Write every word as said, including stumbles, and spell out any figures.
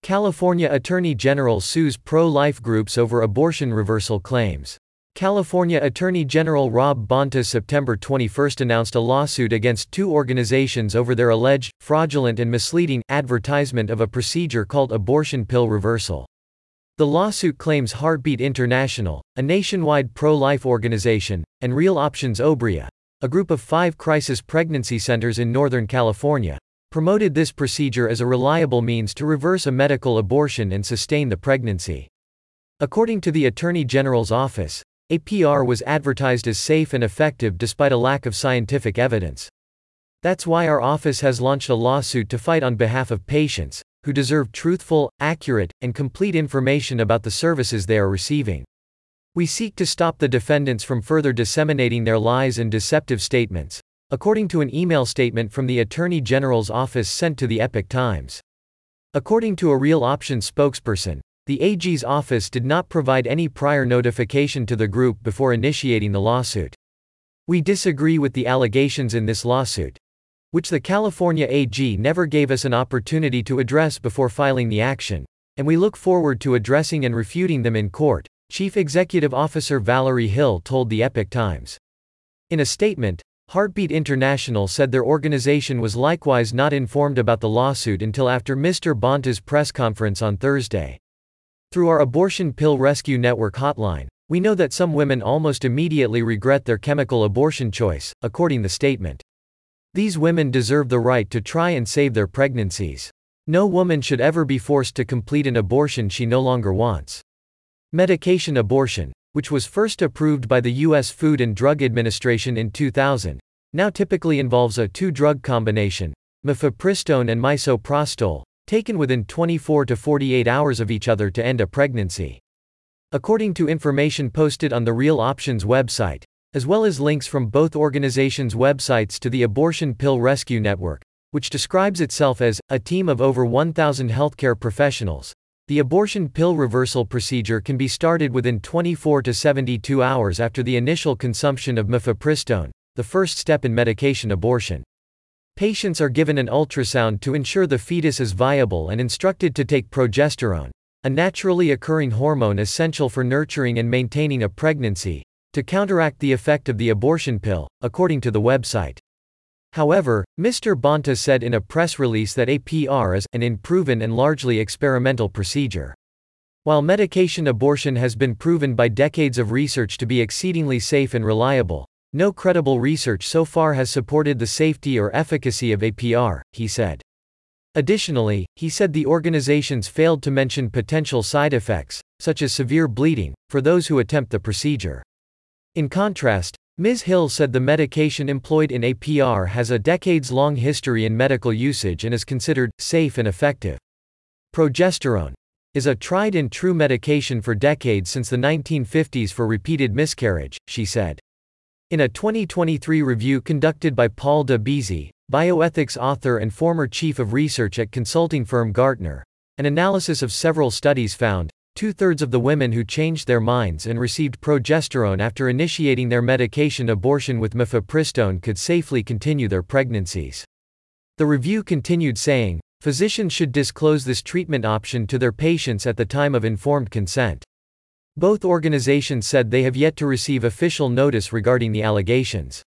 California Attorney General sues pro-life groups over abortion reversal claims. California Attorney General Rob Bonta September twenty-first announced a lawsuit against two organizations over their alleged, fraudulent and misleading, advertisement of a procedure called abortion pill reversal. The lawsuit claims Heartbeat International, a nationwide pro-life organization, and Real Options Obria, a group of five crisis pregnancy centers in Northern California, promoted this procedure as a reliable means to reverse a medical abortion and sustain the pregnancy. According to the Attorney General's office, A P R was advertised as safe and effective despite a lack of scientific evidence. That's why our office has launched a lawsuit to fight on behalf of patients, who deserve truthful, accurate, and complete information about the services they are receiving. We seek to stop the defendants from further disseminating their lies and deceptive statements, according to an email statement from the Attorney General's office sent to the Epoch Times. According to a Real Options spokesperson, the A G's office did not provide any prior notification to the group before initiating the lawsuit. We disagree with the allegations in this lawsuit, which the California A G never gave us an opportunity to address before filing the action, and we look forward to addressing and refuting them in court, Chief Executive Officer Valerie Hill told the Epoch Times. In a statement, Heartbeat International said their organization was likewise not informed about the lawsuit until after Mister Bonta's press conference on Thursday. Through our Abortion Pill Rescue Network hotline, we know that some women almost immediately regret their chemical abortion choice, according to the statement. These women deserve the right to try and save their pregnancies. No woman should ever be forced to complete an abortion she no longer wants. Medication abortion, which was first approved by the U S Food and Drug Administration in two thousand, now typically involves a two-drug combination, mifepristone and misoprostol, taken within twenty-four to forty-eight hours of each other to end a pregnancy. According to information posted on the Real Options website, as well as links from both organizations' websites to the Abortion Pill Rescue Network, which describes itself as a team of over one thousand healthcare professionals, the abortion pill reversal procedure can be started within twenty-four to seventy-two hours after the initial consumption of mifepristone, the first step in medication abortion. Patients are given an ultrasound to ensure the fetus is viable and instructed to take progesterone, a naturally occurring hormone essential for nurturing and maintaining a pregnancy, to counteract the effect of the abortion pill, according to the website. However, Mister Bonta said in a press release that A P R is an unproven and largely experimental procedure. While medication abortion has been proven by decades of research to be exceedingly safe and reliable, no credible research so far has supported the safety or efficacy of A P R, he said. Additionally, he said the organizations failed to mention potential side effects, such as severe bleeding, for those who attempt the procedure. In contrast, Miz Hill said the medication employed in A P R has a decades-long history in medical usage and is considered safe and effective. Progesterone is a tried-and-true medication for decades since the nineteen fifties for repeated miscarriage, she said. In a twenty twenty-three review conducted by Paul de Bezy, bioethics author and former chief of research at consulting firm Gartner, an analysis of several studies found, two-thirds of the women who changed their minds and received progesterone after initiating their medication abortion with mifepristone could safely continue their pregnancies. The review continued saying, physicians should disclose this treatment option to their patients at the time of informed consent. Both organizations said they have yet to receive official notice regarding the allegations.